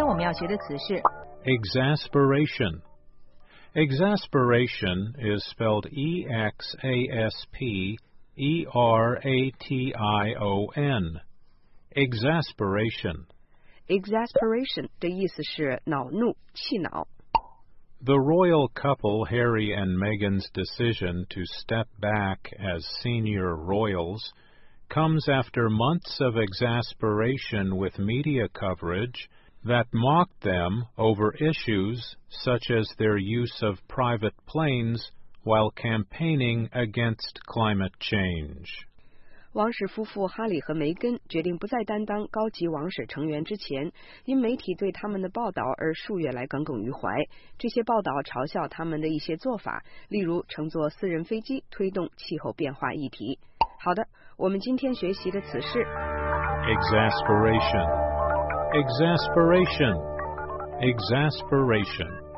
天我们要学的词是 exasperation. Exasperation is spelled E-X-A-S-P-E-R-A-T-I-O-N. Exasperation. Exasperation 的意思是恼怒、气恼。 The royal couple Harry and Meghan's decision to step back as senior royals comes after months of exasperation with media coverage that mocked them over issues such as their use of private planes while campaigning against climate change. 王室夫妇哈里和梅根决定不再担当高级王室成员之前，因媒体对他们的报道而数月来耿耿于怀。这些报道嘲笑他们的一些做法，例如乘坐私人飞机推动气候变化议题。好的，我们今天学习的词是 Exasperation. Exasperation. Exasperation.